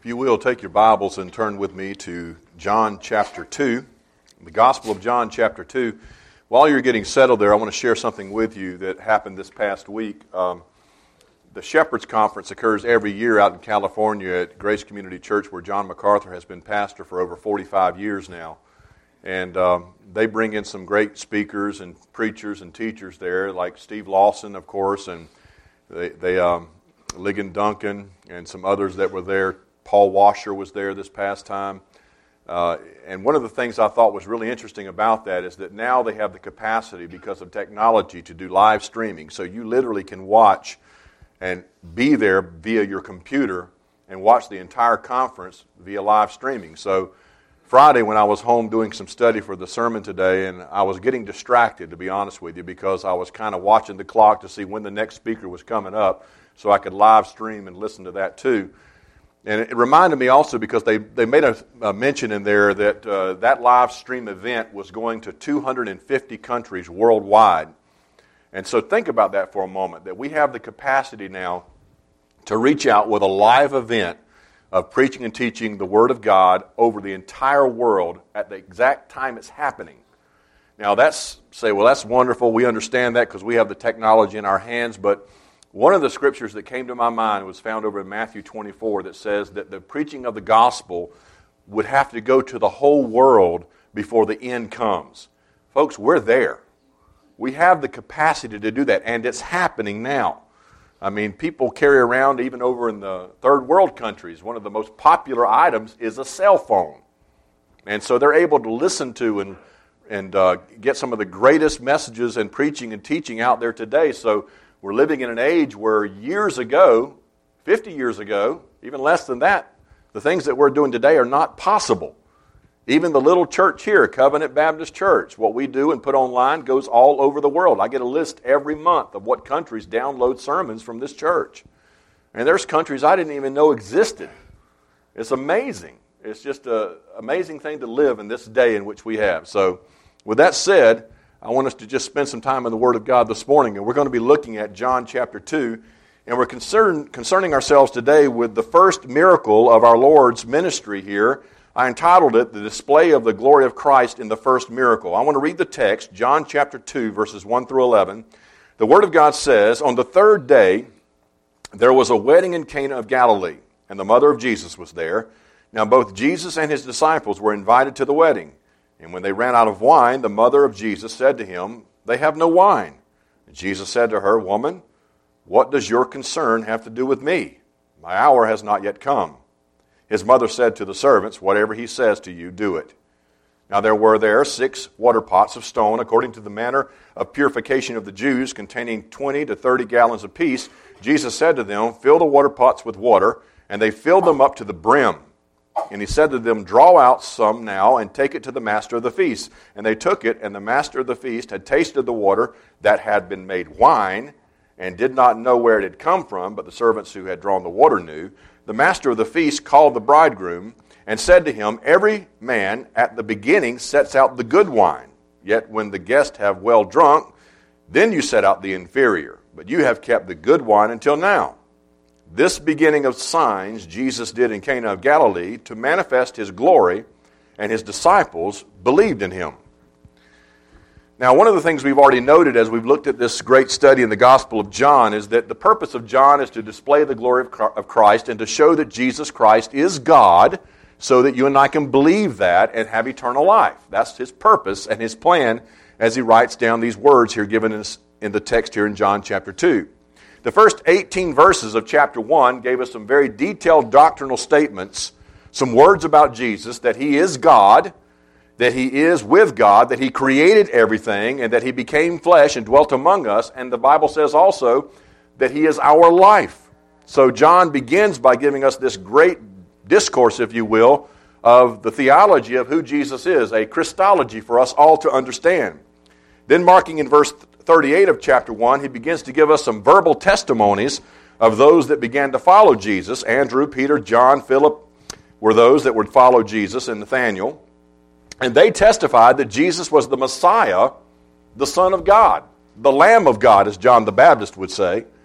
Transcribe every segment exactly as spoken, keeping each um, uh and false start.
If you will, take your Bibles and turn with me to John chapter two, the Gospel of John chapter two. While you're getting settled there, I want to share something with you that happened this past week. Um, the Shepherds Conference occurs every year out in California at Grace Community Church, where John MacArthur has been pastor for over forty-five years now. And um, they bring in some great speakers and preachers and teachers there, like Steve Lawson, of course, and they, they um, Ligon Duncan and some others that were there. Paul Washer was there this past time. Uh, and one of the things I thought was really interesting about that is that now they have the capacity, because of technology, to do live streaming. So you literally can watch and be there via your computer and watch the entire conference via live streaming. So Friday, when I was home doing some study for the sermon today, and I was getting distracted, to be honest with you, because I was kind of watching the clock to see when the next speaker was coming up so I could live stream and listen to that too. And it reminded me also, because they, they made a, a mention in there that uh, that live stream event was going to two hundred fifty countries worldwide. And so think about that for a moment, that we have the capacity now to reach out with a live event of preaching and teaching the Word of God over the entire world at the exact time it's happening. Now that's, say, well, that's wonderful. We understand that because we have the technology in our hands, but one of the scriptures that came to my mind was found over in Matthew twenty-four that says that the preaching of the gospel would have to go to the whole world before the end comes. Folks, we're there. We have the capacity to do that, and it's happening now. I mean, people carry around, even over in the third world countries, one of the most popular items is a cell phone. And so they're able to listen to and, and uh, get some of the greatest messages and preaching and teaching out there today. So we're living in an age where years ago, fifty years ago, even less than that, the things that we're doing today are not possible. Even the little church here, Covenant Baptist Church, what we do and put online goes all over the world. I get a list every month of what countries download sermons from this church. And there's countries I didn't even know existed. It's amazing. It's just an amazing thing to live in this day in which we have. So with that said, I want us to just spend some time in the Word of God this morning, and we're going to be looking at John chapter two, and we're concern, concerning ourselves today with the first miracle of our Lord's ministry here. I entitled it, The Display of the Glory of Christ in the First Miracle. I want to read the text, John chapter two, verses one through eleven. The Word of God says, On the third day, there was a wedding in Cana of Galilee, and the mother of Jesus was there. Now both Jesus and his disciples were invited to the wedding. And when they ran out of wine, the mother of Jesus said to him, They have no wine. And Jesus said to her, Woman, what does your concern have to do with me? My hour has not yet come. His mother said to the servants, Whatever he says to you, do it. Now there were there six water pots of stone, according to the manner of purification of the Jews, containing twenty to thirty gallons apiece. Jesus said to them, Fill the water pots with water. And they filled them up to the brim. And he said to them, Draw out some now and take it to the master of the feast. And they took it, and the master of the feast had tasted the water that had been made wine, and did not know where it had come from, but the servants who had drawn the water knew. The master of the feast called the bridegroom, and said to him, Every man at the beginning sets out the good wine, yet when the guests have well drunk, then you set out the inferior. But you have kept the good wine until now. This beginning of signs Jesus did in Cana of Galilee to manifest his glory, and his disciples believed in him. Now, one of the things we've already noted as we've looked at this great study in the Gospel of John is that the purpose of John is to display the glory of Christ and to show that Jesus Christ is God, so that you and I can believe that and have eternal life. That's his purpose and his plan as he writes down these words here given us in the text here in John chapter two. The first eighteen verses of chapter one gave us some very detailed doctrinal statements, some words about Jesus, that he is God, that he is with God, that he created everything, and that he became flesh and dwelt among us. And the Bible says also that he is our life. So John begins by giving us this great discourse, if you will, of the theology of who Jesus is, a Christology for us all to understand. Then marking in verse thirty-eight of chapter one, he begins to give us some verbal testimonies of those that began to follow Jesus. Andrew, Peter, John, Philip were those that would follow Jesus, and Nathanael. And they testified that Jesus was the Messiah, the Son of God, the Lamb of God, as John the Baptist would say.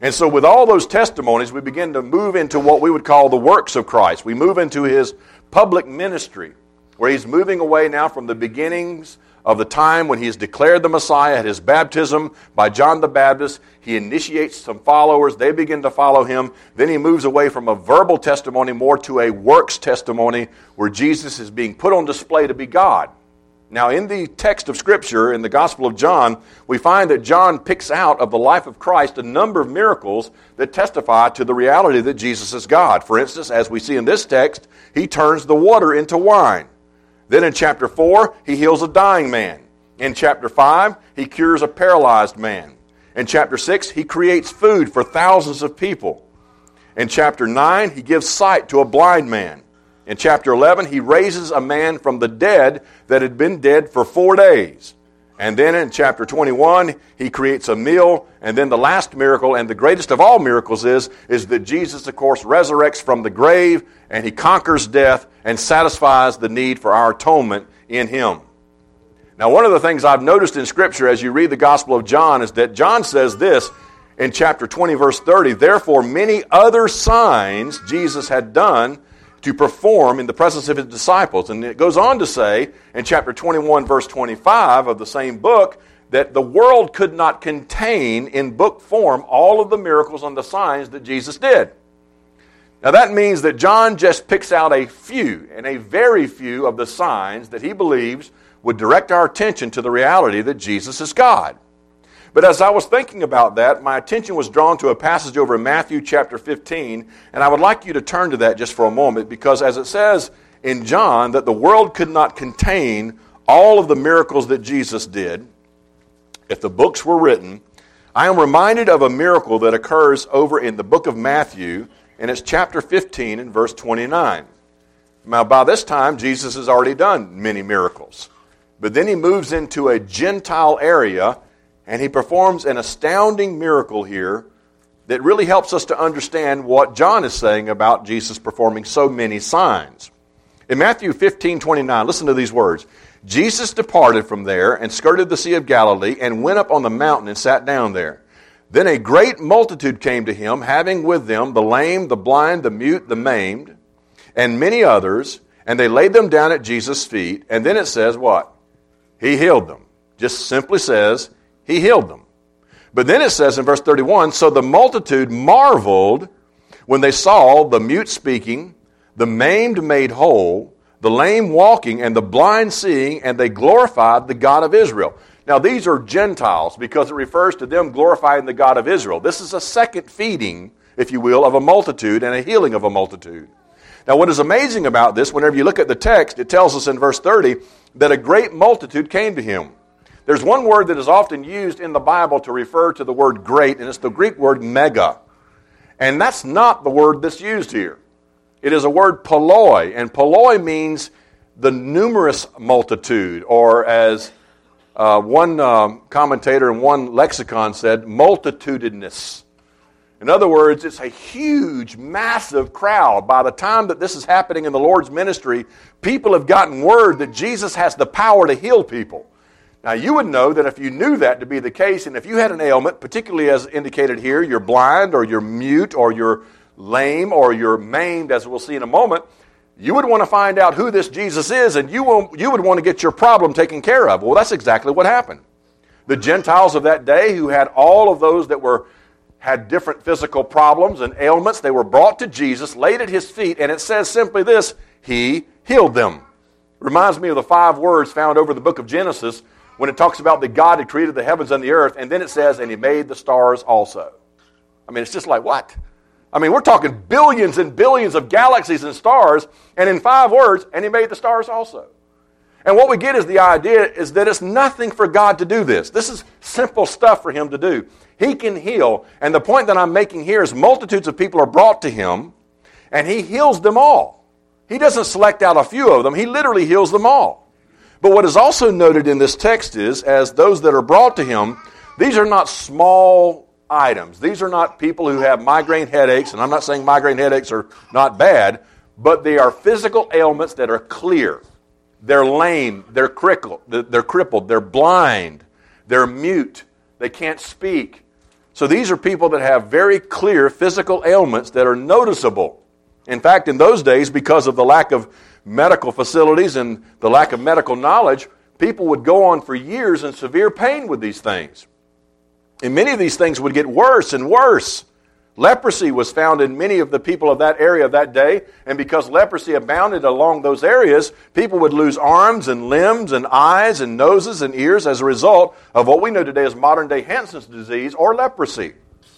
And so with all those testimonies, we begin to move into what we would call the works of Christ. We move into his public ministry, where he's moving away now from the beginnings of the time when he is declared the Messiah at his baptism by John the Baptist. He initiates some followers. They begin to follow him. Then he moves away from a verbal testimony more to a works testimony where Jesus is being put on display to be God. Now, in the text of Scripture, in the Gospel of John, we find that John picks out of the life of Christ a number of miracles that testify to the reality that Jesus is God. For instance, as we see in this text, he turns the water into wine. Then in chapter four, he heals a dying man. In chapter five, he cures a paralyzed man. In chapter six, he creates food for thousands of people. In chapter nine, he gives sight to a blind man. In chapter eleven, he raises a man from the dead that had been dead for four days. And then in chapter twenty-one, he creates a meal. And then the last miracle, and the greatest of all miracles is, is that Jesus, of course, resurrects from the grave, and he conquers death and satisfies the need for our atonement in him. Now, one of the things I've noticed in Scripture as you read the Gospel of John is that John says this in chapter twenty, verse thirty, "Therefore many other signs Jesus had done to perform in the presence of his disciples." And it goes on to say in chapter twenty-one, verse twenty-five of the same book, that the world could not contain in book form all of the miracles and the signs that Jesus did. Now that means that John just picks out a few, and a very few, of the signs that he believes would direct our attention to the reality that Jesus is God. But as I was thinking about that, my attention was drawn to a passage over in Matthew chapter fifteen, and I would like you to turn to that just for a moment, because as it says in John that the world could not contain all of the miracles that Jesus did, if the books were written, I am reminded of a miracle that occurs over in the book of Matthew, and it's chapter fifteen and verse twenty-nine. Now, by this time, Jesus has already done many miracles, but then he moves into a Gentile area, and he performs an astounding miracle here that really helps us to understand what John is saying about Jesus performing so many signs. In Matthew fifteen twenty-nine, listen to these words. "Jesus departed from there and skirted the Sea of Galilee and went up on the mountain and sat down there. Then a great multitude came to him, having with them the lame, the blind, the mute, the maimed, and many others, and they laid them down at Jesus' feet." And then it says what? He healed them. Just simply says, he healed them. But then it says in verse thirty-one, "So the multitude marveled when they saw the mute speaking, the maimed made whole, the lame walking, and the blind seeing, and they glorified the God of Israel." Now these are Gentiles because it refers to them glorifying the God of Israel. This is a second feeding, if you will, of a multitude and a healing of a multitude. Now what is amazing about this, whenever you look at the text, it tells us in verse thirty that a great multitude came to him. There's one word that is often used in the Bible to refer to the word great, and it's the Greek word mega. And that's not the word that's used here. It is a word polloi, and polloi means the numerous multitude, or as uh, one um, commentator in one lexicon said, multitudinous. In other words, it's a huge, massive crowd. By the time that this is happening in the Lord's ministry, people have gotten word that Jesus has the power to heal people. Now, you would know that if you knew that to be the case, and if you had an ailment, particularly as indicated here, you're blind, or you're mute, or you're lame, or you're maimed, as we'll see in a moment, you would want to find out who this Jesus is, and you, will, you would want to get your problem taken care of. Well, that's exactly what happened. The Gentiles of that day, who had all of those that were had different physical problems and ailments, they were brought to Jesus, laid at his feet, and it says simply this, he healed them. Reminds me of the five words found over the book of Genesis, when it talks about that God had created the heavens and the earth, and then it says, and he made the stars also. I mean, it's just like, what? I mean, we're talking billions and billions of galaxies and stars, and in five words, and he made the stars also. And what we get is the idea is that it's nothing for God to do this. This is simple stuff for him to do. He can heal, and the point that I'm making here is multitudes of people are brought to him, and he heals them all. He doesn't select out a few of them. He literally heals them all. But what is also noted in this text is, as those that are brought to him, these are not small items. These are not people who have migraine headaches, and I'm not saying migraine headaches are not bad, but they are physical ailments that are clear. They're lame, they're crippled, they're crippled, they're blind, they're mute, they can't speak. So these are people that have very clear physical ailments that are noticeable. In fact, in those days, because of the lack of medical facilities and the lack of medical knowledge, people would go on for years in severe pain with these things. And many of these things would get worse and worse. Leprosy was found in many of the people of that area of that day, and because leprosy abounded along those areas, people would lose arms and limbs and eyes and noses and ears as a result of what we know today as modern-day Hansen's disease or leprosy.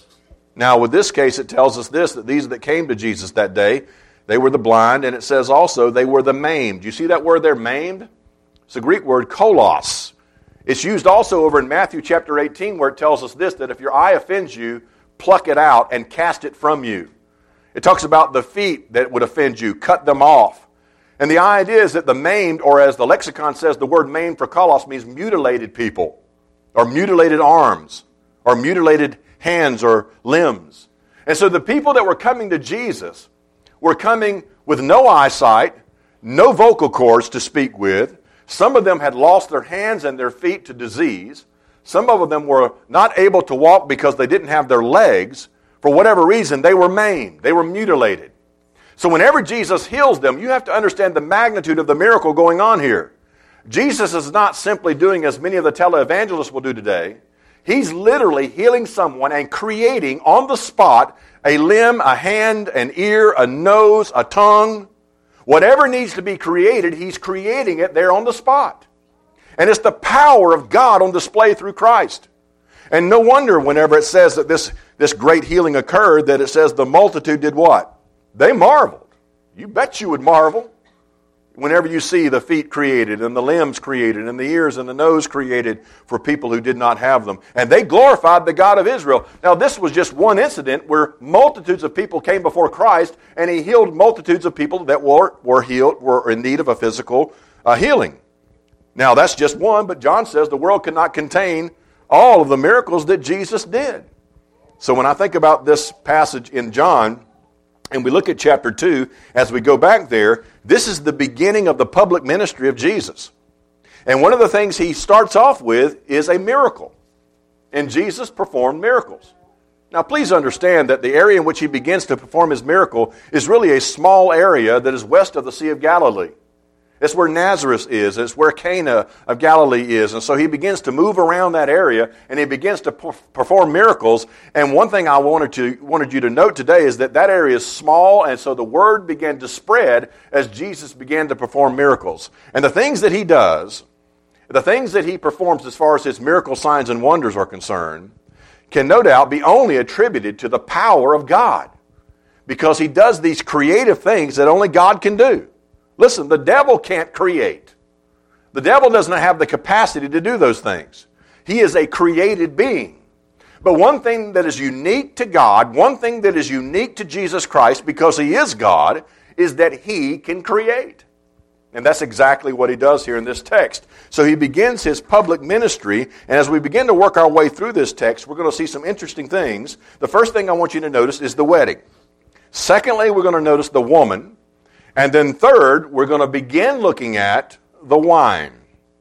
Now, with this case, it tells us this, that these that came to Jesus that day, they were the blind, and it says also they were the maimed. You see that word there, maimed? It's a Greek word, kolos. It's used also over in Matthew chapter eighteen, where it tells us this, that if your eye offends you, pluck it out and cast it from you. It talks about the feet that would offend you, cut them off. And the idea is that the maimed, or as the lexicon says, the word maimed for kolos means mutilated people, or mutilated arms, or mutilated hands or limbs. And so the people that were coming to Jesus were coming with no eyesight, no vocal cords to speak with. Some of them had lost their hands and their feet to disease. Some of them were not able to walk because they didn't have their legs. For whatever reason, they were maimed. They were mutilated. So whenever Jesus heals them, you have to understand the magnitude of the miracle going on here. Jesus is not simply doing as many of the televangelists will do today. He's literally healing someone and creating on the spot a limb, a hand, an ear, a nose, a tongue. Whatever needs to be created, he's creating it there on the spot. And it's the power of God on display through Christ. And no wonder whenever it says that this, this great healing occurred, that it says the multitude did what? They marveled. You bet you would marvel whenever you see the feet created and the limbs created and the ears and the nose created for people who did not have them. And they glorified the God of Israel. Now this was just one incident where multitudes of people came before Christ, and he healed multitudes of people that were, were healed, were in need of a physical uh, healing. Now, that's just one, but John says the world cannot contain all of the miracles that Jesus did. So when I think about this passage in John, and we look at chapter two, as we go back there, this is the beginning of the public ministry of Jesus. And one of the things he starts off with is a miracle. And Jesus performed miracles. Now, please understand that the area in which he begins to perform his miracle is really a small area that is west of the Sea of Galilee. It's where Nazareth is. It's where Cana of Galilee is. And so he begins to move around that area, and he begins to perform miracles. And one thing I wanted to wanted you to note today is that that area is small, and so the word began to spread as Jesus began to perform miracles. And the things that he does, the things that he performs as far as his miracle signs and wonders are concerned, can no doubt be only attributed to the power of God, because he does these creative things that only God can do. Listen, the devil can't create. The devil doesn't have the capacity to do those things. He is a created being. But one thing that is unique to God, one thing that is unique to Jesus Christ, because he is God, is that he can create. And that's exactly what he does here in this text. So he begins his public ministry, and as we begin to work our way through this text, we're going to see some interesting things. The first thing I want you to notice is the wedding. Secondly, we're going to notice the woman. And then third, we're going to begin looking at the wine.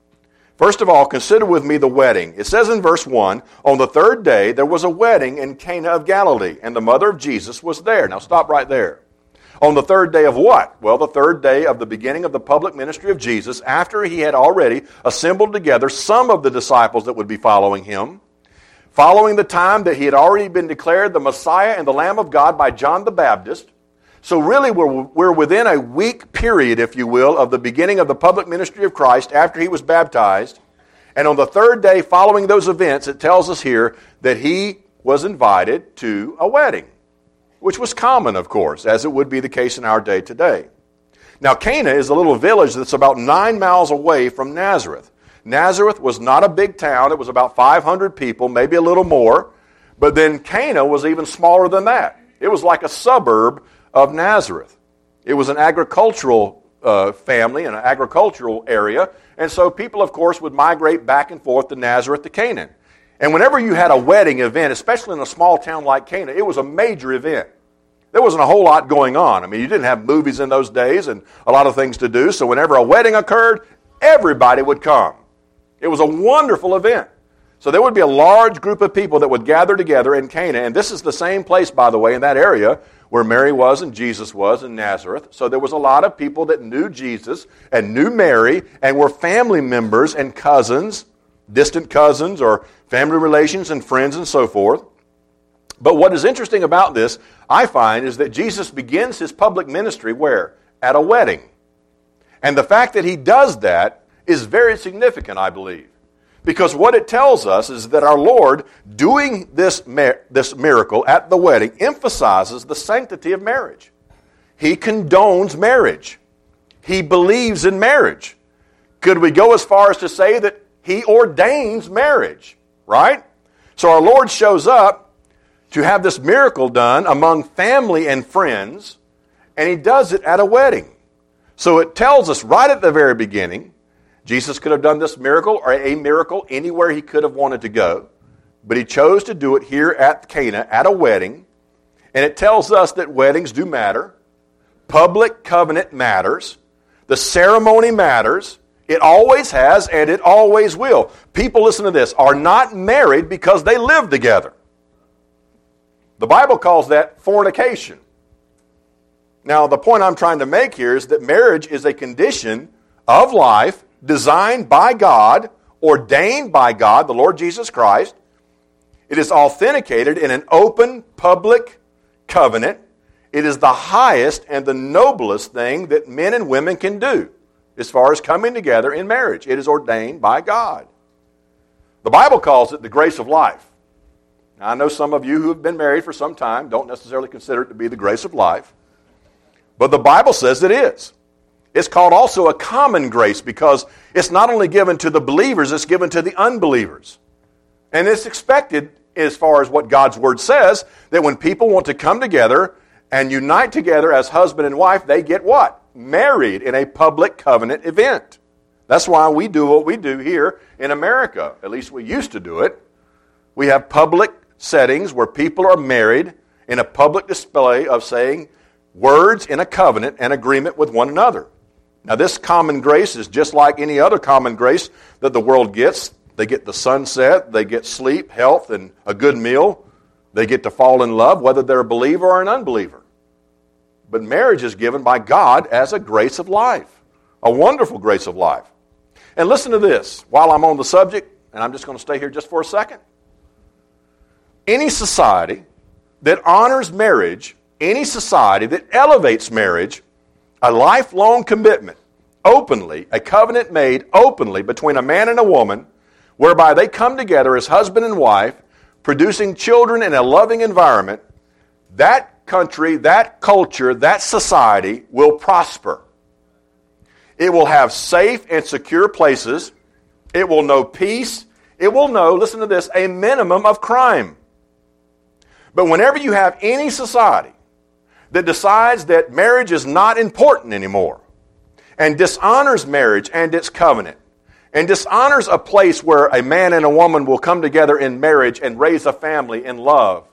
First of all, consider with me the wedding. It says in verse one, on the third day there was a wedding in Cana of Galilee, and the mother of Jesus was there. Now stop right there. On the third day of what? Well, the third day of the beginning of the public ministry of Jesus, after he had already assembled together some of the disciples that would be following him, following the time that he had already been declared the Messiah and the Lamb of God by John the Baptist. So really we're, we're within a week period, if you will, of the beginning of the public ministry of Christ after he was baptized. And on the third day following those events, it tells us here that he was invited to a wedding, which was common, of course, as it would be the case in our day today. Now, Cana is a little village that's about nine miles away from Nazareth. Nazareth was not a big town. It was about five hundred people, maybe a little more. But then Cana was even smaller than that. It was like a suburb of Nazareth. It was an agricultural uh, family, an agricultural area, and so people, of course, would migrate back and forth to Nazareth to Canaan. And whenever you had a wedding event, especially in a small town like Cana, it was a major event. There wasn't a whole lot going on. I mean, you didn't have movies in those days and a lot of things to do, so whenever a wedding occurred, everybody would come. It was a wonderful event. So there would be a large group of people that would gather together in Cana. And this is the same place, by the way, in that area where Mary was and Jesus was in Nazareth. So there was a lot of people that knew Jesus and knew Mary and were family members and cousins, distant cousins or family relations and friends and so forth. But what is interesting about this, I find, is that Jesus begins his public ministry where? At a wedding. And the fact that he does that is very significant, I believe. Because what it tells us is that our Lord, doing this, this miracle at the wedding, emphasizes the sanctity of marriage. He condones marriage. He believes in marriage. Could we go as far as to say that he ordains marriage, right? So our Lord shows up to have this miracle done among family and friends, and he does it at a wedding. So it tells us right at the very beginning, Jesus could have done this miracle or a miracle anywhere he could have wanted to go, but he chose to do it here at Cana at a wedding, and it tells us that weddings do matter. Public covenant matters. The ceremony matters. It always has, and it always will. People, listen to this, are not married because they live together. The Bible calls that fornication. Now, the point I'm trying to make here is that marriage is a condition of life designed by God, ordained by God, the Lord Jesus Christ. It is authenticated in an open, public covenant. It is the highest and the noblest thing that men and women can do as far as coming together in marriage. It is ordained by God. The Bible calls it the grace of life. Now, I know some of you who have been married for some time don't necessarily consider it to be the grace of life, but the Bible says it is. It's called also a common grace because it's not only given to the believers, it's given to the unbelievers. And it's expected, as far as what God's Word says, that when people want to come together and unite together as husband and wife, they get what? Married in a public covenant event. That's why we do what we do here in America. At least we used to do it. We have public settings where people are married in a public display of saying words in a covenant and agreement with one another. Now, this common grace is just like any other common grace that the world gets. They get the sunset, they get sleep, health, and a good meal. They get to fall in love, whether they're a believer or an unbeliever. But marriage is given by God as a grace of life, a wonderful grace of life. And listen to this, while I'm on the subject, and I'm just going to stay here just for a second. Any society that honors marriage, any society that elevates marriage, a lifelong commitment, openly, a covenant made openly between a man and a woman, whereby they come together as husband and wife, producing children in a loving environment, that country, that culture, that society will prosper. It will have safe and secure places. It will know peace. It will know, listen to this, a minimum of crime. But whenever you have any society that decides that marriage is not important anymore and dishonors marriage and its covenant and dishonors a place where a man and a woman will come together in marriage and raise a family in love,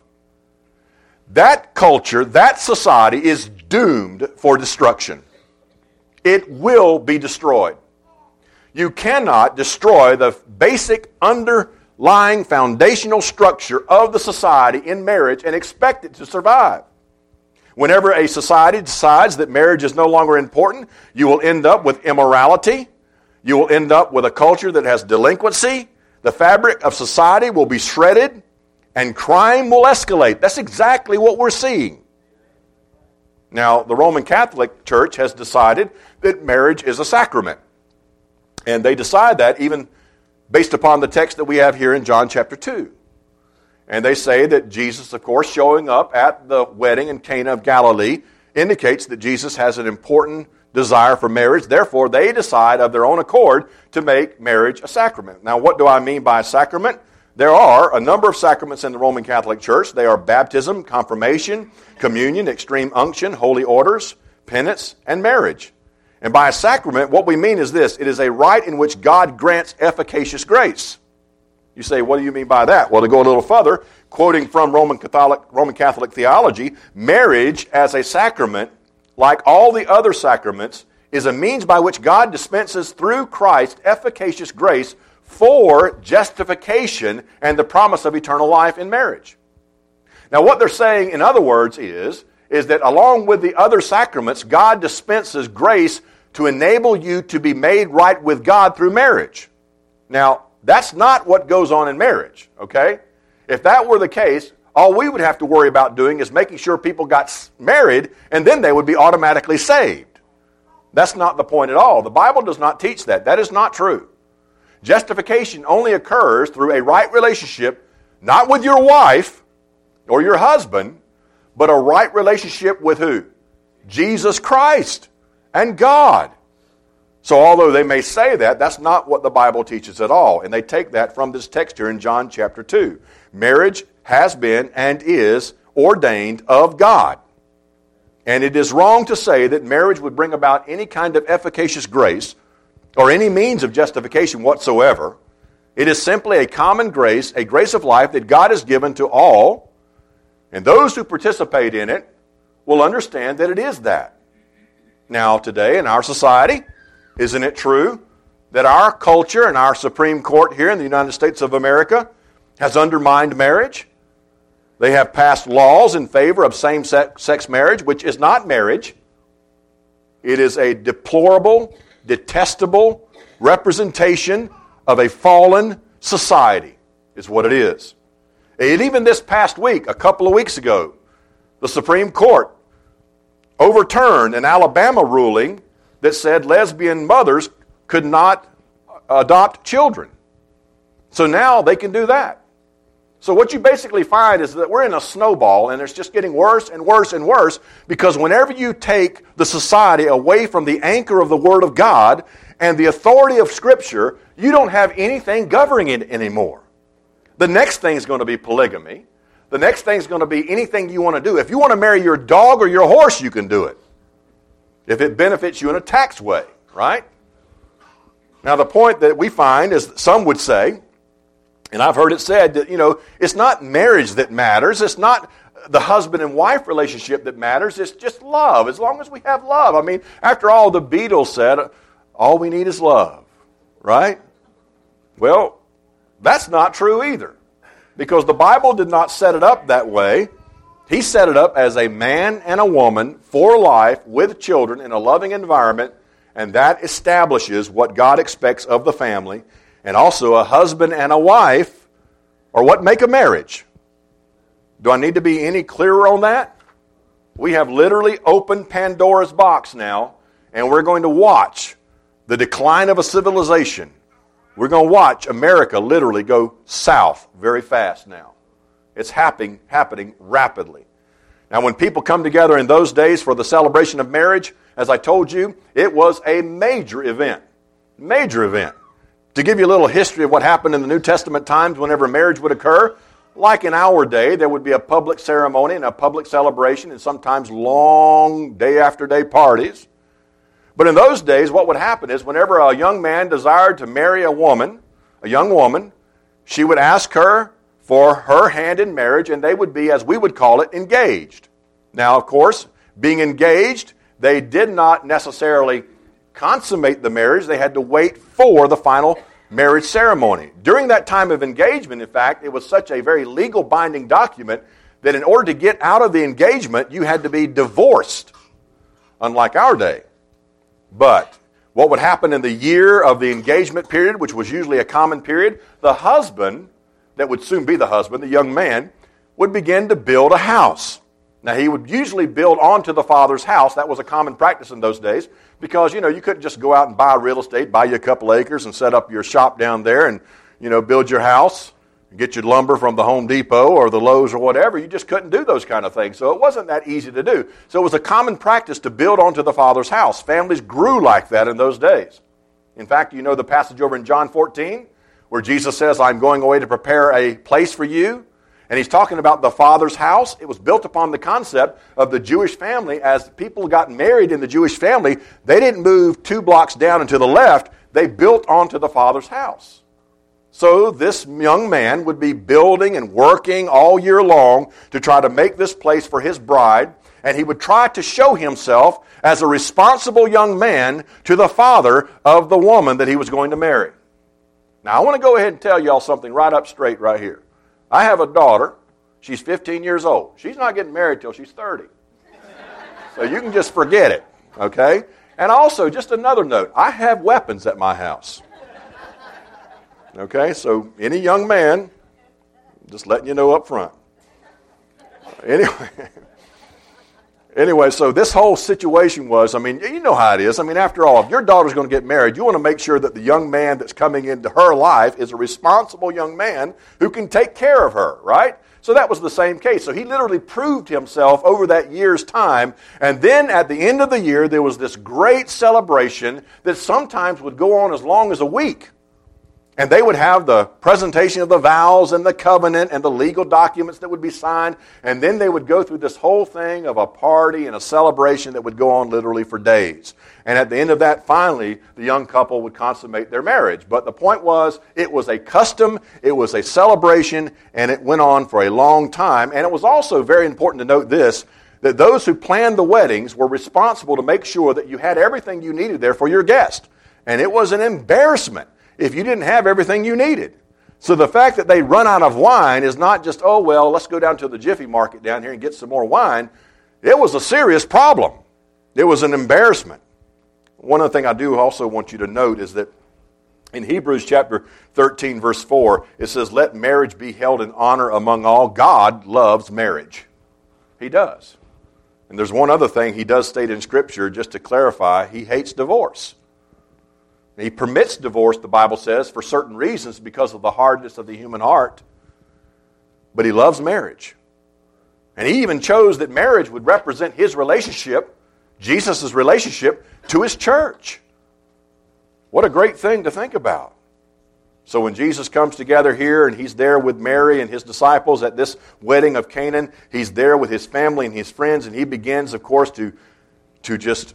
that culture, that society is doomed for destruction. It will be destroyed. You cannot destroy the basic underlying foundational structure of the society in marriage and expect it to survive. Whenever a society decides that marriage is no longer important, you will end up with immorality. You will end up with a culture that has delinquency. The fabric of society will be shredded, and crime will escalate. That's exactly what we're seeing. Now, the Roman Catholic Church has decided that marriage is a sacrament. And they decide that even based upon the text that we have here in John chapter two. And they say that Jesus, of course, showing up at the wedding in Cana of Galilee indicates that Jesus has an important desire for marriage. Therefore, they decide of their own accord to make marriage a sacrament. Now, what do I mean by a sacrament? There are a number of sacraments in the Roman Catholic Church. They are baptism, confirmation, communion, extreme unction, holy orders, penance, and marriage. And by a sacrament, what we mean is this. It is a rite in which God grants efficacious grace. You say, what do you mean by that? Well, to go a little further, quoting from Roman Catholic, Roman Catholic theology, marriage as a sacrament, like all the other sacraments, is a means by which God dispenses through Christ efficacious grace for justification and the promise of eternal life in marriage. Now what they're saying, in other words, is, is that along with the other sacraments, God dispenses grace to enable you to be made right with God through marriage. Now, that's not what goes on in marriage, okay? If that were the case, all we would have to worry about doing is making sure people got married, and then they would be automatically saved. That's not the point at all. The Bible does not teach that. That is not true. Justification only occurs through a right relationship, not with your wife or your husband, but a right relationship with who? Jesus Christ and God. So although they may say that, that's not what the Bible teaches at all. And they take that from this text here in John chapter two. Marriage has been and is ordained of God. And it is wrong to say that marriage would bring about any kind of efficacious grace or any means of justification whatsoever. It is simply a common grace, a grace of life that God has given to all. And those who participate in it will understand that it is that. Now, today in our society, isn't it true that our culture and our Supreme Court here in the United States of America has undermined marriage? They have passed laws in favor of same-sex marriage, which is not marriage. It is a deplorable, detestable representation of a fallen society, is what it is. And even this past week, a couple of weeks ago, the Supreme Court overturned an Alabama ruling that said lesbian mothers could not adopt children. So now they can do that. So what you basically find is that we're in a snowball, and it's just getting worse and worse and worse, because whenever you take the society away from the anchor of the Word of God and the authority of Scripture, you don't have anything governing it anymore. The next thing is going to be polygamy. The next thing is going to be anything you want to do. If you want to marry your dog or your horse, you can do it, if it benefits you in a tax way, right? Now the point that we find is that some would say, and I've heard it said that, you know, it's not marriage that matters. It's not the husband and wife relationship that matters. It's just love, as long as we have love. I mean, after all, the Beatles said, all we need is love, right? Well, that's not true either, because the Bible did not set it up that way. He set it up as a man and a woman for life with children in a loving environment, and that establishes what God expects of the family. And also a husband and a wife are what make a marriage. Do I need to be any clearer on that? We have literally opened Pandora's box now, and we're going to watch the decline of a civilization. We're going to watch America literally go south very fast now. It's happening, happening rapidly. Now, when people come together in those days for the celebration of marriage, as I told you, it was a major event. Major event. To give you a little history of what happened in the New Testament times whenever marriage would occur, like in our day, there would be a public ceremony and a public celebration and sometimes long day after day parties. But in those days, what would happen is whenever a young man desired to marry a woman, a young woman, she would ask her for her hand in marriage, and they would be, as we would call it, engaged. Now, of course, being engaged, they did not necessarily consummate the marriage. They had to wait for the final marriage ceremony. During that time of engagement, in fact, it was such a very legal binding document that in order to get out of the engagement, you had to be divorced, unlike our day. But what would happen in the year of the engagement period, which was usually a common period, the husband, that would soon be the husband, the young man, would begin to build a house. Now, he would usually build onto the father's house. That was a common practice in those days because, you know, you couldn't just go out and buy real estate, buy you a couple acres and set up your shop down there and, you know, build your house, get your lumber from the Home Depot or the Lowe's or whatever. You just couldn't do those kind of things. So it wasn't that easy to do. So it was a common practice to build onto the father's house. Families grew like that in those days. In fact, you know the passage over in John fourteen where Jesus says, I'm going away to prepare a place for you. And he's talking about the Father's house. It was built upon the concept of the Jewish family. As people got married in the Jewish family, they didn't move two blocks down and to the left. They built onto the Father's house. So this young man would be building and working all year long to try to make this place for his bride. And he would try to show himself as a responsible young man to the father of the woman that he was going to marry. Now, I want to go ahead and tell y'all something right up straight right here. I have a daughter. She's fifteen years old. She's not getting married till she's thirty. So you can just forget it, okay? And also, just another note, I have weapons at my house. Okay, so any young man, just letting you know up front. Anyway, anyway, so this whole situation was, I mean, you know how it is. I mean, after all, if your daughter's going to get married, you want to make sure that the young man that's coming into her life is a responsible young man who can take care of her, right? So that was the same case. So he literally proved himself over that year's time. And then at the end of the year, there was this great celebration that sometimes would go on as long as a week. And they would have the presentation of the vows and the covenant and the legal documents that would be signed. And then they would go through this whole thing of a party and a celebration that would go on literally for days. And at the end of that, finally, the young couple would consummate their marriage. But the point was, it was a custom, it was a celebration, and it went on for a long time. And it was also very important to note this, that those who planned the weddings were responsible to make sure that you had everything you needed there for your guest. And it was an embarrassment if you didn't have everything you needed. So the fact that they run out of wine is not just, oh, well, let's go down to the Jiffy Market down here and get some more wine. It was a serious problem. It was an embarrassment. One other thing I do also want you to note is that in Hebrews chapter thirteen, verse four, it says, let marriage be held in honor among all. God loves marriage. He does. And there's one other thing he does state in Scripture, just to clarify, he hates divorce. He permits divorce, the Bible says, for certain reasons because of the hardness of the human heart. But he loves marriage. And he even chose that marriage would represent his relationship, Jesus' relationship, to his church. What a great thing to think about. So when Jesus comes together here and he's there with Mary and his disciples at this wedding of Canaan, he's there with his family and his friends, and he begins, of course, to, to just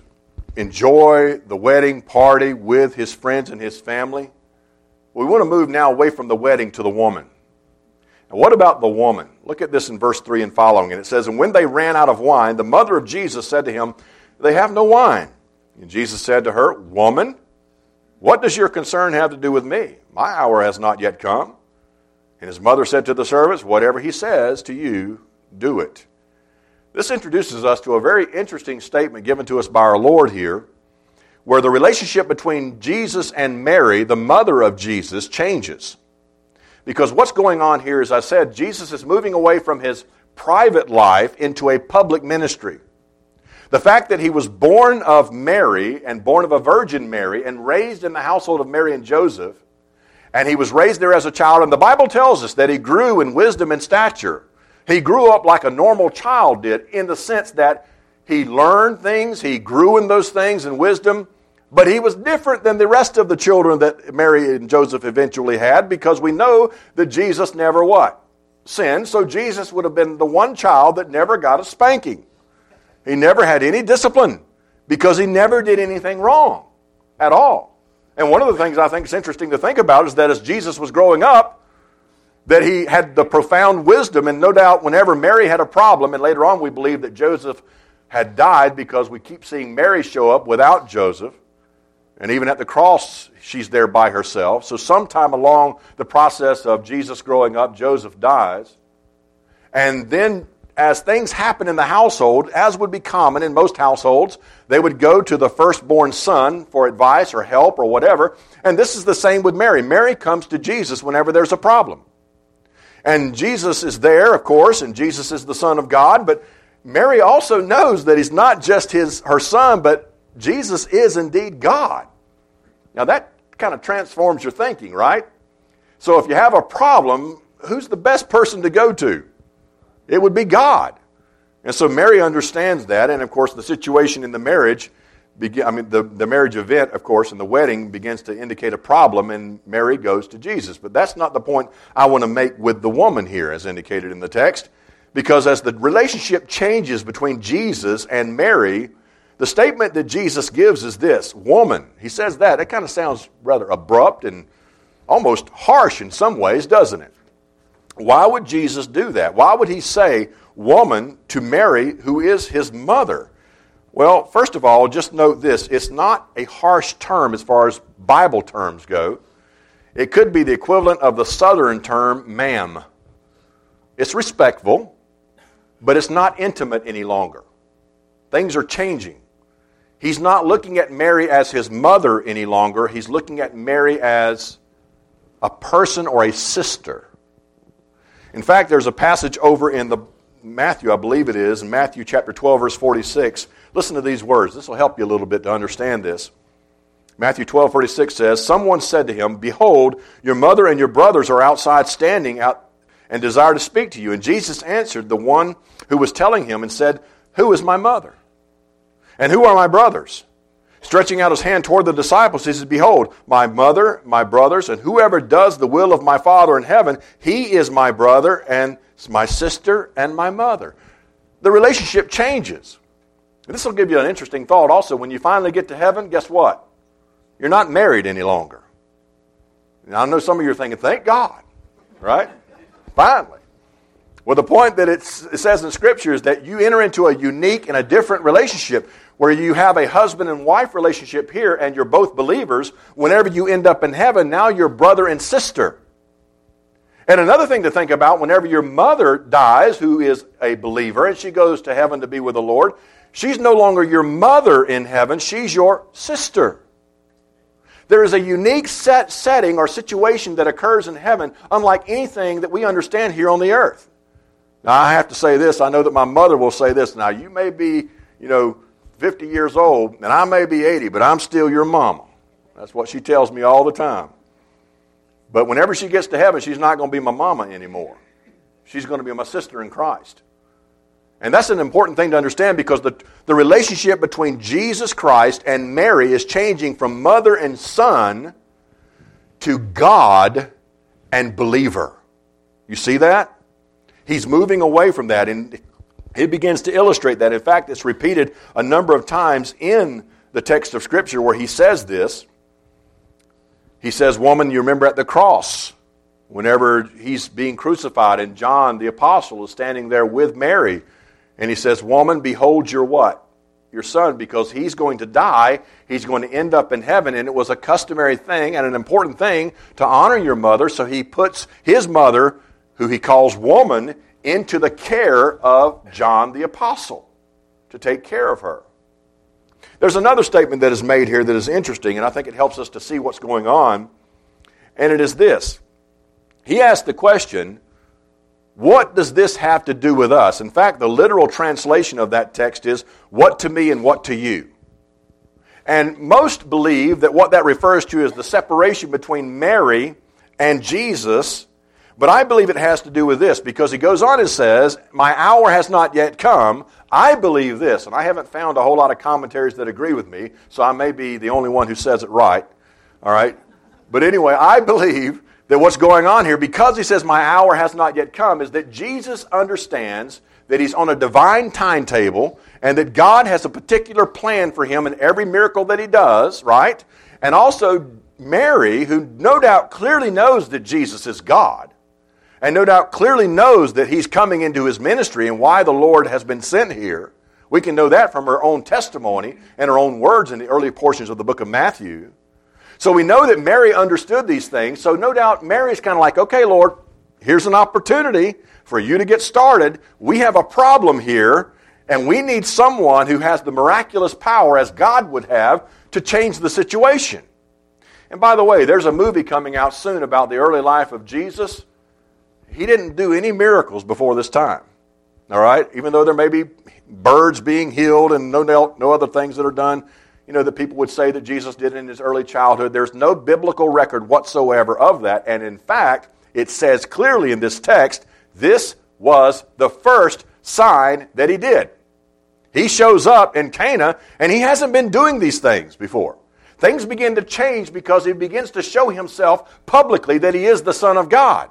enjoy the wedding party with his friends and his family. We want to move now away from the wedding to the woman. And what about the woman? Look at this in verse three and following. And it says, and when they ran out of wine, the mother of Jesus said to him, they have no wine. And Jesus said to her, woman, what does your concern have to do with me? My hour has not yet come. And his mother said to the servants, whatever he says to you, do it. This introduces us to a very interesting statement given to us by our Lord here, where the relationship between Jesus and Mary, the mother of Jesus, changes. Because what's going on here, as I said, Jesus is moving away from his private life into a public ministry. The fact that he was born of Mary and born of a Virgin Mary and raised in the household of Mary and Joseph, and he was raised there as a child, and the Bible tells us that he grew in wisdom and stature. He grew up like a normal child did, in the sense that he learned things, he grew in those things in wisdom, but he was different than the rest of the children that Mary and Joseph eventually had, because we know that Jesus never what? Sinned. So Jesus would have been the one child that never got a spanking. He never had any discipline, because he never did anything wrong at all. And one of the things I think is interesting to think about is that as Jesus was growing up, that he had the profound wisdom, and no doubt whenever Mary had a problem, and later on we believe that Joseph had died because we keep seeing Mary show up without Joseph, and even at the cross she's there by herself. So sometime along the process of Jesus growing up, Joseph dies. And then as things happen in the household, as would be common in most households, they would go to the firstborn son for advice or help or whatever. And this is the same with Mary. Mary comes to Jesus whenever there's a problem. And Jesus is there, of course, and Jesus is the Son of God, but Mary also knows that he's not just his her son, but Jesus is indeed God. Now that kind of transforms your thinking, right? So if you have a problem, who's the best person to go to? It would be God. And so Mary understands that, and of course the situation in the marriage, I mean the, the marriage event, of course, and the wedding begins to indicate a problem, and Mary goes to Jesus. But that's not the point I want to make with the woman here, as indicated in the text, because as the relationship changes between Jesus and Mary, the statement that Jesus gives is this, woman. He says that. It kind of sounds rather abrupt and almost harsh in some ways, doesn't it? Why would Jesus do that? Why would he say woman to Mary, who is his mother? Well, first of all, just note this. It's not a harsh term as far as Bible terms go. It could be the equivalent of the southern term, ma'am. It's respectful, but it's not intimate any longer. Things are changing. He's not looking at Mary as his mother any longer. He's looking at Mary as a person or a sister. In fact, there's a passage over in the Matthew, I believe it is, in Matthew chapter twelve, verse forty-six. Listen to these words. This will help you a little bit to understand this. Matthew twelve, forty-six says, "Someone said to him, 'Behold, your mother and your brothers are outside standing out and desire to speak to you.' And Jesus answered the one who was telling him and said, 'Who is my mother? And who are my brothers?' Stretching out his hand toward the disciples, he said, 'Behold, my mother, my brothers, and whoever does the will of my Father in heaven, he is my brother and my sister and my mother.'" The relationship changes. This will give you an interesting thought also. When you finally get to heaven, guess what? You're not married any longer. Now, I know some of you are thinking, thank God, right? Finally. Well, the point that it's, it says in Scripture is that you enter into a unique and a different relationship where you have a husband and wife relationship here and you're both believers. Whenever you end up in heaven, now you're brother and sister. And another thing to think about, whenever your mother dies, who is a believer, and she goes to heaven to be with the Lord, she's no longer your mother in heaven, she's your sister. There is a unique set setting or situation that occurs in heaven, unlike anything that we understand here on the earth. Now, I have to say this. I know that my mother will say this. Now, you may be, you know, fifty years old, and I may be eighty, but I'm still your mama. That's what she tells me all the time. But whenever she gets to heaven, she's not going to be my mama anymore. She's going to be my sister in Christ. And that's an important thing to understand because the, the relationship between Jesus Christ and Mary is changing from mother and son to God and believer. You see that? He's moving away from that, and he begins to illustrate that. In fact, it's repeated a number of times in the text of Scripture where he says this. He says, "Woman, you remember at the cross, whenever he's being crucified, and John the apostle is standing there with Mary, and he says, 'Woman, behold your what? Your son,' because he's going to die. He's going to end up in heaven, and it was a customary thing and an important thing to honor your mother, so he puts his mother, who he calls woman, into the care of John the apostle, to take care of her." There's another statement that is made here that is interesting, and I think it helps us to see what's going on, and it is this. He asked the question, what does this have to do with us? In fact, the literal translation of that text is, what to me and what to you? And most believe that what that refers to is the separation between Mary and Jesus. But I believe it has to do with this, because he goes on and says, "My hour has not yet come." I believe this, and I haven't found a whole lot of commentaries that agree with me, so I may be the only one who says it right. All right? But anyway, I believe that what's going on here, because he says, "My hour has not yet come," is that Jesus understands that he's on a divine timetable, and that God has a particular plan for him in every miracle that he does, right? And also Mary, who no doubt clearly knows that Jesus is God, and no doubt clearly knows that he's coming into his ministry and why the Lord has been sent here. We can know that from her own testimony and her own words in the early portions of the book of Matthew. So we know that Mary understood these things. So no doubt Mary's kind of like, okay, Lord, here's an opportunity for you to get started. We have a problem here, and we need someone who has the miraculous power, as God would have, to change the situation. And by the way, there's a movie coming out soon about the early life of Jesus. He didn't do any miracles before this time, all right? Even though there may be birds being healed and no, no other things that are done, you know, that people would say that Jesus did in his early childhood. There's no biblical record whatsoever of that. And in fact, it says clearly in this text, this was the first sign that he did. He shows up in Cana, and he hasn't been doing these things before. Things begin to change because he begins to show himself publicly that he is the Son of God.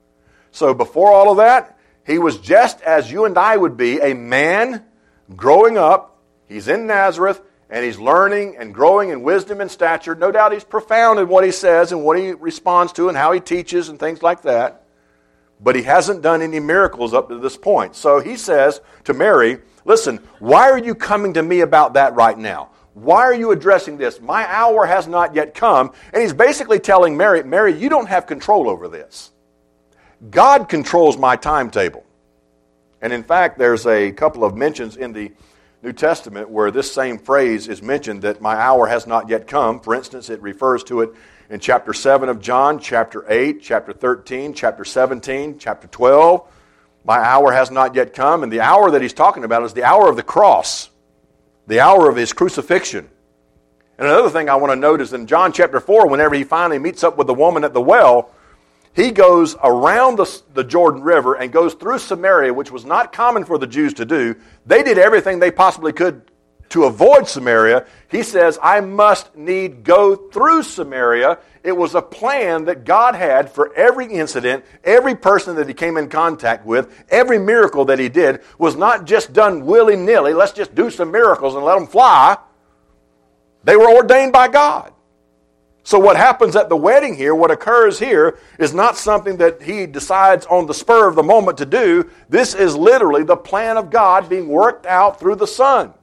So before all of that, he was just as you and I would be, a man growing up. He's in Nazareth, and he's learning and growing in wisdom and stature. No doubt he's profound in what he says and what he responds to and how he teaches and things like that. But he hasn't done any miracles up to this point. So he says to Mary, listen, why are you coming to me about that right now? Why are you addressing this? My hour has not yet come. And he's basically telling Mary, Mary, you don't have control over this. God controls my timetable. And in fact, there's a couple of mentions in the New Testament where this same phrase is mentioned, that my hour has not yet come. For instance, it refers to it in chapter seven of John, chapter eight, chapter thirteen, chapter seventeen, chapter twelve. My hour has not yet come. And the hour that he's talking about is the hour of the cross, the hour of his crucifixion. And another thing I want to note is in John chapter four, whenever he finally meets up with the woman at the well, he goes around the, the Jordan River and goes through Samaria, which was not common for the Jews to do. They did everything they possibly could to avoid Samaria. He says, I must need go through Samaria. It was a plan that God had for every incident, every person that he came in contact with, every miracle that he did was not just done willy-nilly. Let's just do some miracles and let them fly. They were ordained by God. So what happens at the wedding here, what occurs here, is not something that he decides on the spur of the moment to do. This is literally the plan of God being worked out through the Son.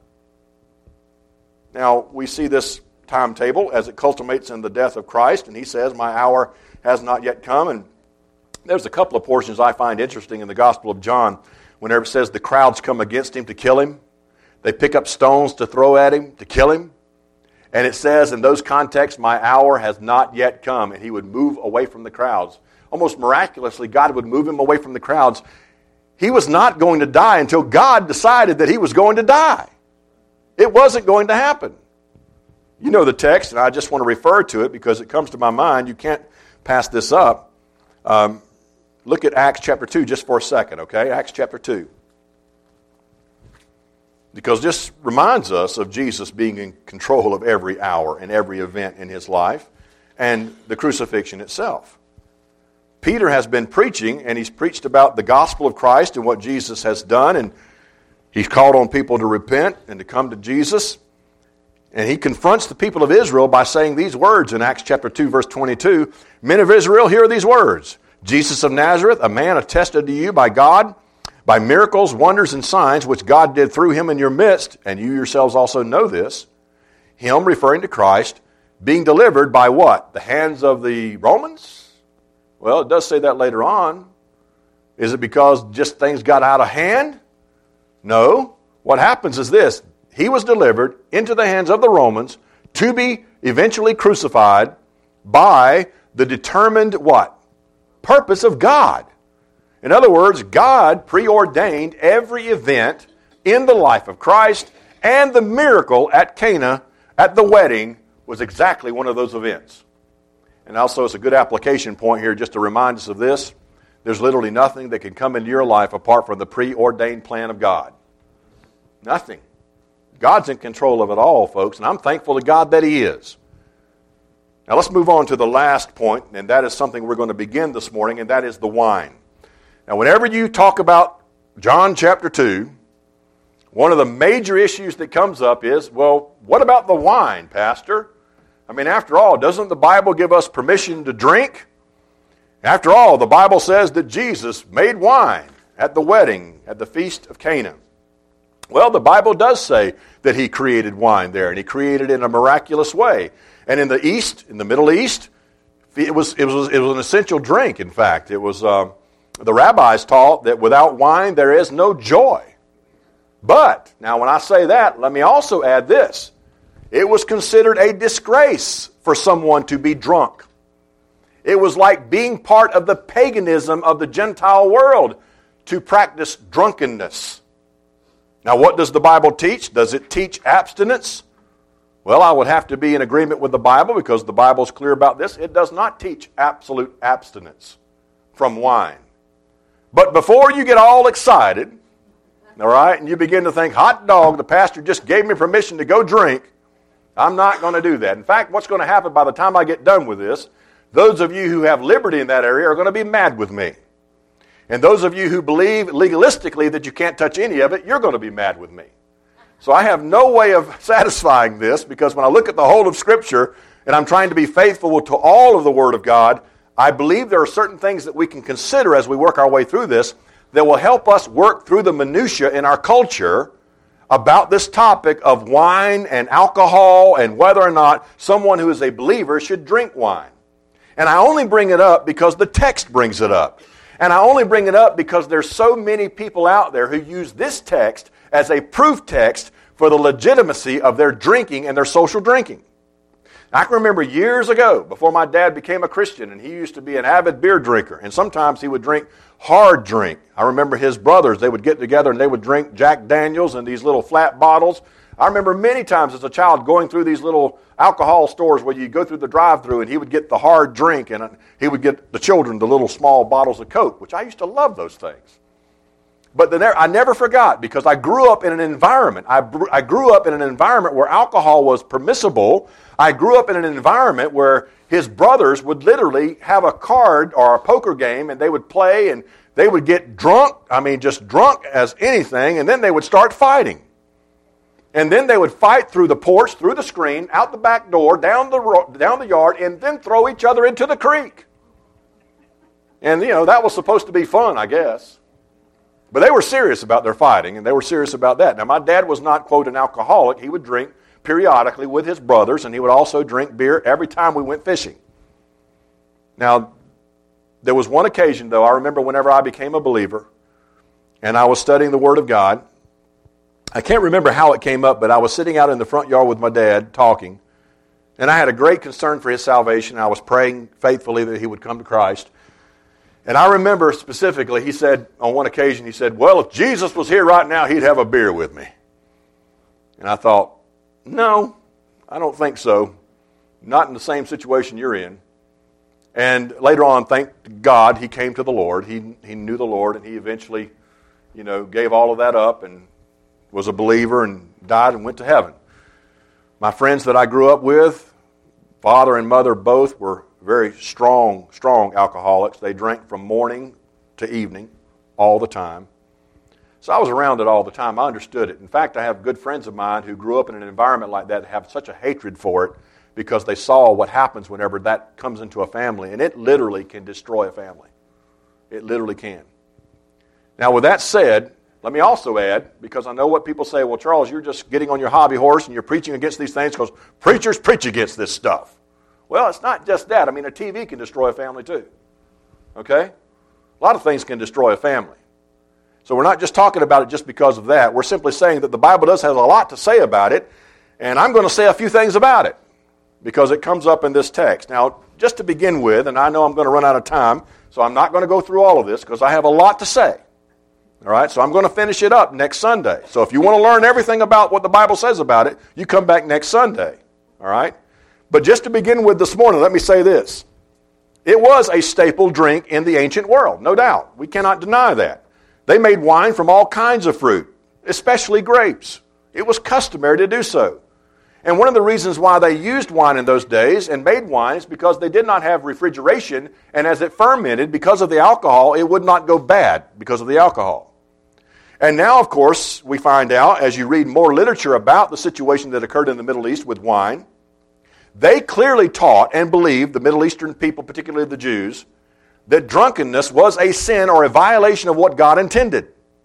Now, we see this timetable as it culminates in the death of Christ, and he says, my hour has not yet come. And there's a couple of portions I find interesting in the Gospel of John, whenever it says the crowds come against him to kill him. They pick up stones to throw at him, to kill him. And it says in those contexts, my hour has not yet come. And he would move away from the crowds. Almost miraculously, God would move him away from the crowds. He was not going to die until God decided that he was going to die. It wasn't going to happen. You know the text, and I just want to refer to it because it comes to my mind. You can't pass this up. Um, look at Acts chapter two just for a second, okay? Acts chapter two. Because this reminds us of Jesus being in control of every hour and every event in his life and the crucifixion itself. Peter has been preaching, and he's preached about the gospel of Christ and what Jesus has done, and he's called on people to repent and to come to Jesus. And he confronts the people of Israel by saying these words in Acts chapter two, verse twenty-two. Men of Israel, hear these words. Jesus of Nazareth, a man attested to you by God, by miracles, wonders, and signs, which God did through him in your midst, and you yourselves also know this. Him, referring to Christ, being delivered by what? The hands of the Romans? Well, it does say that later on. Is it because just things got out of hand? No. What happens is this. He was delivered into the hands of the Romans to be eventually crucified by the determined what? Purpose of God. In other words, God preordained every event in the life of Christ, and the miracle at Cana, at the wedding, was exactly one of those events. And also it's a good application point here just to remind us of this. There's literally nothing that can come into your life apart from the preordained plan of God. Nothing. God's in control of it all, folks, and I'm thankful to God that he is. Now let's move on to the last point, and that is something we're going to begin this morning, and that is the wine. Now, whenever you talk about John chapter two, one of the major issues that comes up is, well, what about the wine, Pastor? I mean, after all, doesn't the Bible give us permission to drink? After all, the Bible says that Jesus made wine at the wedding, at the Feast of Cana. Well, the Bible does say that he created wine there, and he created it in a miraculous way. And in the East, in the Middle East, it was, it was, it was an essential drink, in fact. It was... Uh, The rabbis taught that without wine there is no joy. But, now when I say that, let me also add this. It was considered a disgrace for someone to be drunk. It was like being part of the paganism of the Gentile world to practice drunkenness. Now what does the Bible teach? Does it teach abstinence? Well, I would have to be in agreement with the Bible because the Bible is clear about this. It does not teach absolute abstinence from wine. But before you get all excited, all right, and you begin to think, hot dog, the pastor just gave me permission to go drink, I'm not going to do that. In fact, what's going to happen by the time I get done with this, those of you who have liberty in that area are going to be mad with me. And those of you who believe legalistically that you can't touch any of it, you're going to be mad with me. So I have no way of satisfying this because when I look at the whole of Scripture and I'm trying to be faithful to all of the Word of God, I believe there are certain things that we can consider as we work our way through this that will help us work through the minutia in our culture about this topic of wine and alcohol and whether or not someone who is a believer should drink wine. And I only bring it up because the text brings it up. And I only bring it up because there's so many people out there who use this text as a proof text for the legitimacy of their drinking and their social drinking. I can remember years ago, before my dad became a Christian, and he used to be an avid beer drinker, and sometimes he would drink hard drink. I remember his brothers, they would get together and they would drink Jack Daniels in these little flat bottles. I remember many times as a child going through these little alcohol stores where you go through the drive-thru and he would get the hard drink and he would get the children the little small bottles of Coke, which I used to love those things. But the, I never forgot because I grew up in an environment. I, I grew up in an environment where alcohol was permissible. I grew up in an environment where his brothers would literally have a card or a poker game and they would play and they would get drunk, I mean just drunk as anything, and then they would start fighting. And then they would fight through the porch, through the screen, out the back door, down the ro- down the yard, and then throw each other into the creek. And, you know, that was supposed to be fun, I guess. But they were serious about their fighting, and they were serious about that. Now, my dad was not, quote, an alcoholic. He would drink periodically with his brothers, and he would also drink beer every time we went fishing. Now, there was one occasion, though, I remember whenever I became a believer, and I was studying the Word of God. I can't remember how it came up, but I was sitting out in the front yard with my dad talking, and I had a great concern for his salvation. I was praying faithfully that he would come to Christ. And I remember specifically, he said, on one occasion, he said, well, if Jesus was here right now, he'd have a beer with me. And I thought, no, I don't think so. Not in the same situation you're in. And later on, thank God, he came to the Lord. He, he knew the Lord, and he eventually, you know, gave all of that up and was a believer and died and went to heaven. My friends that I grew up with, father and mother both were very strong, strong alcoholics. They drank from morning to evening all the time. So I was around it all the time. I understood it. In fact, I have good friends of mine who grew up in an environment like that, have such a hatred for it because they saw what happens whenever that comes into a family. And it literally can destroy a family. It literally can. Now, with that said, let me also add, because I know what people say, well, Charles, you're just getting on your hobby horse and you're preaching against these things because preachers preach against this stuff. Well, it's not just that. I mean, a T V can destroy a family too. Okay? A lot of things can destroy a family. So we're not just talking about it just because of that. We're simply saying that the Bible does have a lot to say about it, and I'm going to say a few things about it because it comes up in this text. Now, just to begin with, and I know I'm going to run out of time, so I'm not going to go through all of this because I have a lot to say. All right, so I'm going to finish it up next Sunday. So if you want to learn everything about what the Bible says about it, you come back next Sunday. All right? But just to begin with this morning, let me say this. It was a staple drink in the ancient world, no doubt. We cannot deny that. They made wine from all kinds of fruit, especially grapes. It was customary to do so. And one of the reasons why they used wine in those days and made wine is because they did not have refrigeration, and as it fermented, because of the alcohol, it would not go bad because of the alcohol. And now, of course, we find out, as you read more literature about the situation that occurred in the Middle East with wine, they clearly taught and believed, the Middle Eastern people, particularly the Jews, that drunkenness was a sin or a violation of what God intended.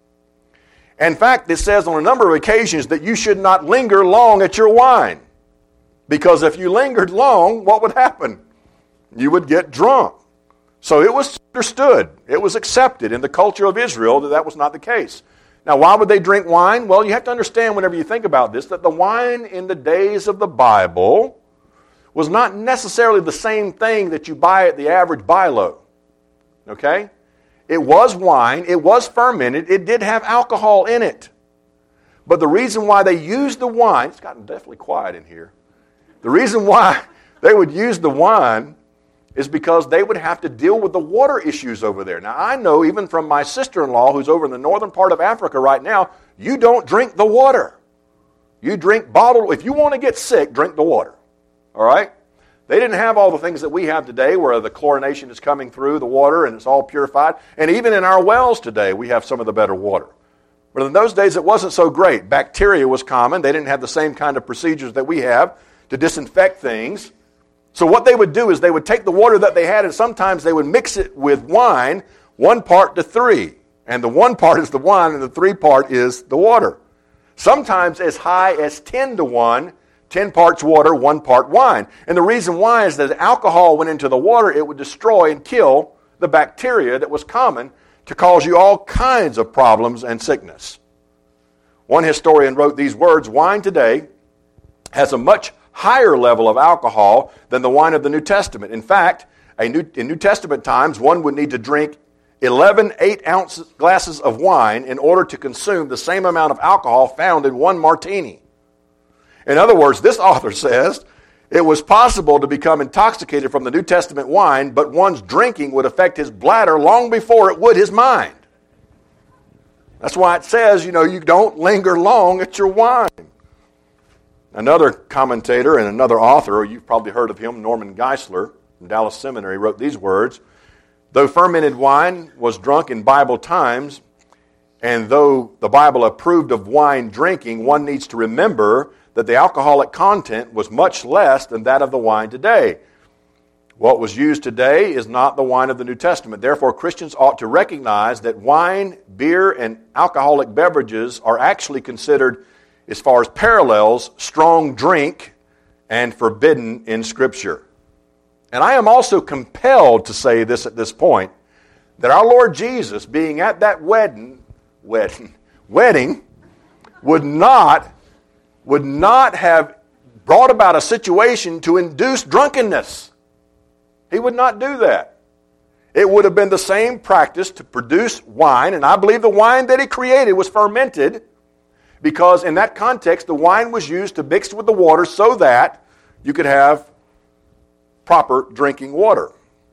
In fact, it says on a number of occasions that you should not linger long at your wine. Because if you lingered long, what would happen? You would get drunk. So it was understood, it was accepted in the culture of Israel that that was not the case. Now, why would they drink wine? Well, you have to understand whenever you think about this that the wine in the days of the Bible was not necessarily the same thing that you buy at the average buy-low. Okay? It was wine, it was fermented, it did have alcohol in it. But the reason why they used the wine, it's gotten definitely quiet in here. The reason why they would use the wine is because they would have to deal with the water issues over there. Now, I know even from my sister-in-law, who's over in the northern part of Africa right now, you don't drink the water. You drink bottled, if you want to get sick, drink the water. All right? They didn't have all the things that we have today where the chlorination is coming through the water and it's all purified. And even in our wells today, we have some of the better water. But in those days, it wasn't so great. Bacteria was common. They didn't have the same kind of procedures that we have to disinfect things. So what they would do is they would take the water that they had and sometimes they would mix it with wine, one part to three. And the one part is the wine and the three part is the water. sometimes as high as ten to one, ten parts water, one part wine. And the reason why is that if alcohol went into the water, it would destroy and kill the bacteria that was common to cause you all kinds of problems and sickness. One historian wrote these words, "Wine today has a much higher level of alcohol than the wine of the New Testament. In fact, a New, in New Testament times, one would need to drink eleven eight-ounce glasses of wine in order to consume the same amount of alcohol found in one martini." In other words, this author says it was possible to become intoxicated from the New Testament wine, but one's drinking would affect his bladder long before it would his mind. That's why it says, you know, you don't linger long at your wine. Another commentator and another author, you've probably heard of him, Norman Geisler from Dallas Seminary, wrote these words, "Though fermented wine was drunk in Bible times, and though the Bible approved of wine drinking, one needs to remember that the alcoholic content was much less than that of the wine today. What was used today is not the wine of the New Testament. Therefore, Christians ought to recognize that wine, beer, and alcoholic beverages are actually considered, as far as parallels, strong drink and forbidden in Scripture." And I am also compelled to say this at this point, that our Lord Jesus, being at that wedding, wedding, wedding, would not, would not have brought about a situation to induce drunkenness. He would not do that. It would have been the same practice to produce wine, and I believe the wine that he created was fermented, because in that context, the wine was used to mix with the water so that you could have proper drinking water.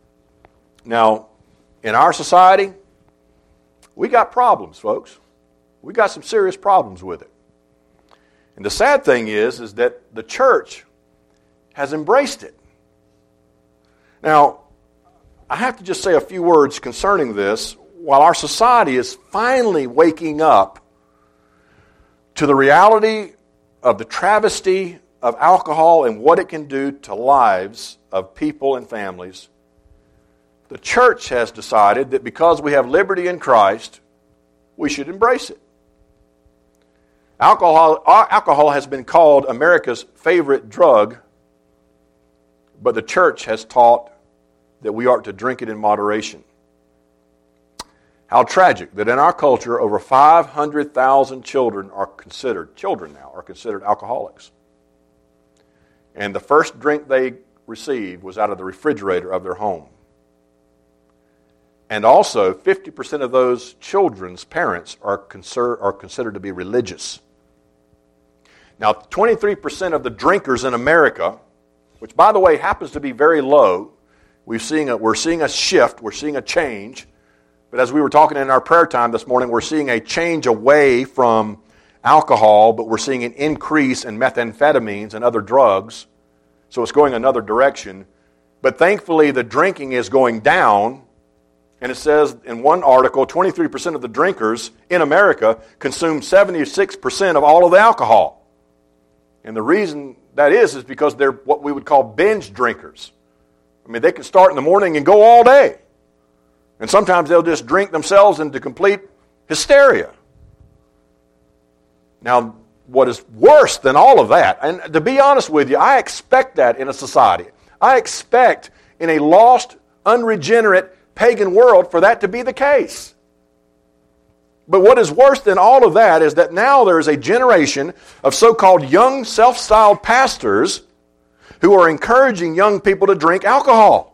Now, in our society, we got problems, folks. We got some serious problems with it. And the sad thing is, is that the church has embraced it. Now, I have to just say a few words concerning this. While our society is finally waking up to the reality of the travesty of alcohol and what it can do to lives of people and families, the church has decided that because we have liberty in Christ, we should embrace it. Alcohol, alcohol has been called America's favorite drug, but the church has taught that we are to drink it in moderation. How tragic that in our culture, over five hundred thousand children are considered, children now, are considered alcoholics. And the first drink they received was out of the refrigerator of their home. And also, fifty percent of those children's parents are, consider, are considered to be religious. Now, twenty-three percent of the drinkers in America, which, by the way, happens to be very low, we've seeing a, we're seeing a shift, we're seeing a change. But as we were talking in our prayer time this morning, we're seeing a change away from alcohol, but we're seeing an increase in methamphetamines and other drugs. So it's going another direction. But thankfully, the drinking is going down. And it says in one article, twenty-three percent of the drinkers in America consume seventy-six percent of all of the alcohol. And the reason that is is because they're what we would call binge drinkers. I mean, they can start in the morning and go all day. And sometimes they'll just drink themselves into complete hysteria. Now, what is worse than all of that, and to be honest with you, I expect that in a society. I expect in a lost, unregenerate, pagan world for that to be the case. But what is worse than all of that is that now there is a generation of so-called young, self-styled pastors who are encouraging young people to drink alcohol.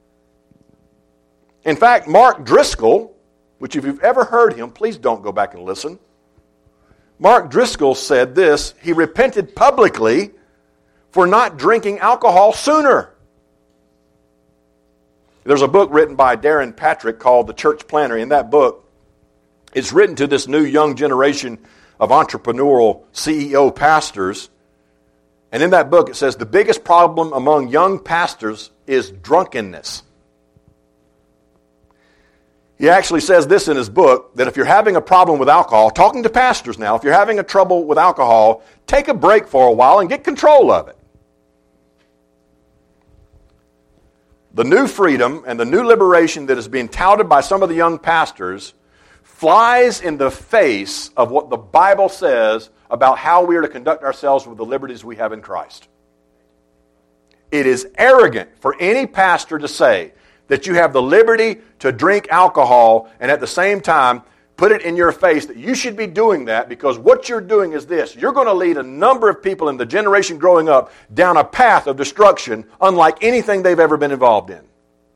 In fact, Mark Driscoll, which if you've ever heard him, please don't go back and listen. Mark Driscoll said this: he repented publicly for not drinking alcohol sooner. There's a book written by Darren Patrick called The Church Planter. In that book, it's written to this new young generation of entrepreneurial C E O pastors. And in that book it says the biggest problem among young pastors is drunkenness. He actually says this in his book, that if you're having a problem with alcohol, talking to pastors now, if you're having a trouble with alcohol, take a break for a while and get control of it. The new freedom and the new liberation that is being touted by some of the young pastors flies in the face of what the Bible says about how we are to conduct ourselves with the liberties we have in Christ. It is arrogant for any pastor to say that you have the liberty to drink alcohol and at the same time put it in your face that you should be doing that, because what you're doing is this. You're going to lead a number of people in the generation growing up down a path of destruction unlike anything they've ever been involved in.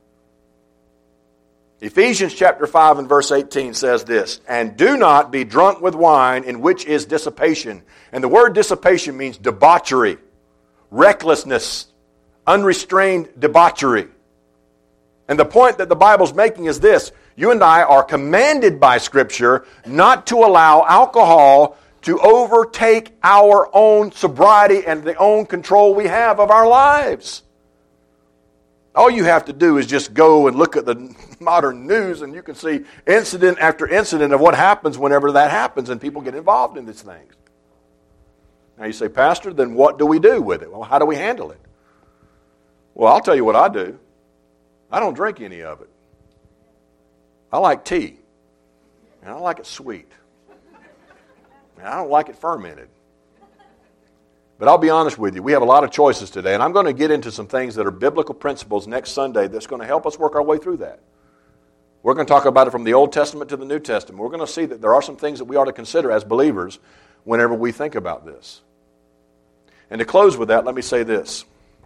Ephesians chapter five and verse eighteen says this, "And do not be drunk with wine, in which is dissipation." And the word dissipation means debauchery, recklessness, unrestrained debauchery. And the point that the Bible's making is this: you and I are commanded by Scripture not to allow alcohol to overtake our own sobriety and the own control we have of our lives. All you have to do is just go and look at the modern news and you can see incident after incident of what happens whenever that happens and people get involved in these things. Now you say, "Pastor, then what do we do with it?" Well, how do we handle it? Well, I'll tell you what I do. I don't drink any of it. I like tea, and I like it sweet, and I don't like it fermented. But I'll be honest with you, we have a lot of choices today, and I'm going to get into some things that are biblical principles next Sunday that's going to help us work our way through that. We're going to talk about it from the Old Testament to the New Testament. We're going to see that there are some things that we ought to consider as believers whenever we think about this. And to close with that, let me say this.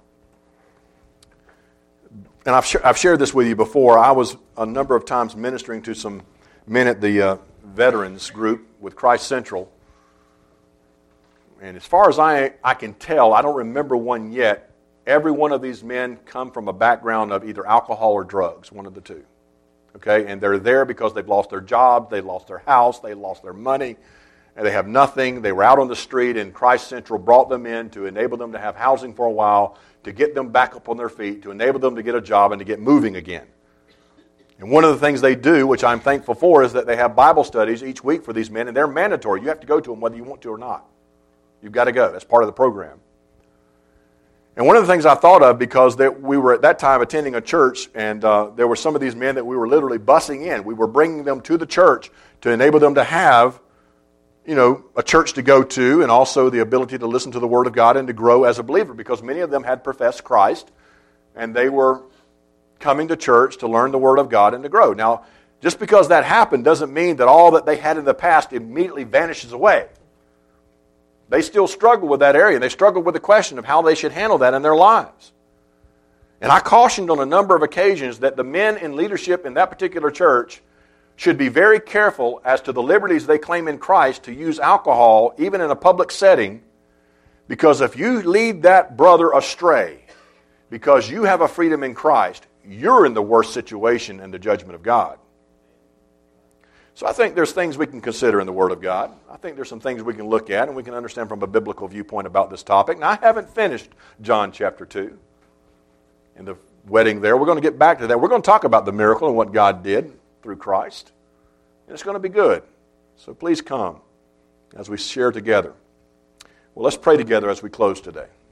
And I've, sh- I've shared this with you before. I was a number of times ministering to some men at the uh, veterans group with Christ Central. And as far as I, I can tell, I don't remember one yet. Every one of these men come from a background of either alcohol or drugs, one of the two. Okay, and they're there because they've lost their job, they lost their house, they lost their money, and they have nothing. They were out on the street, and Christ Central brought them in to enable them to have housing for a while, to get them back up on their feet, to enable them to get a job and to get moving again. And one of the things they do, which I'm thankful for, is that they have Bible studies each week for these men, and they're mandatory. You have to go to them whether you want to or not. You've got to go. That's part of the program. And one of the things I thought of, because that we were at that time attending a church, and uh, there were some of these men that we were literally bussing in. We were bringing them to the church to enable them to have, you know, a church to go to, and also the ability to listen to the Word of God and to grow as a believer, because many of them had professed Christ, and they were coming to church to learn the Word of God and to grow. Now, just because that happened doesn't mean that all that they had in the past immediately vanishes away. They still struggle with that area. They struggle with the question of how they should handle that in their lives. And I cautioned on a number of occasions that the men in leadership in that particular church should be very careful as to the liberties they claim in Christ to use alcohol, even in a public setting, because if you lead that brother astray, because you have a freedom in Christ, you're in the worst situation in the judgment of God. So I think there's things we can consider in the Word of God. I think there's some things we can look at and we can understand from a biblical viewpoint about this topic. Now, I haven't finished John chapter two and the wedding there. We're going to get back to that. We're going to talk about the miracle and what God did through Christ. And it's going to be good. So please come as we share together. Well, let's pray together as we close today.